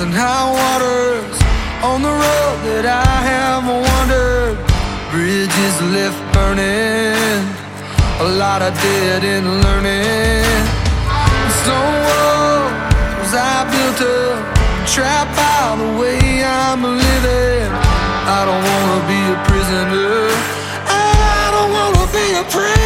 and high waters on the road that I have wandered. Bridges left burning, a lot of dead end learning. Stone walls I built up, trap out the way I'm living. I don't wanna be a prisoner, I don't wanna be a prisoner.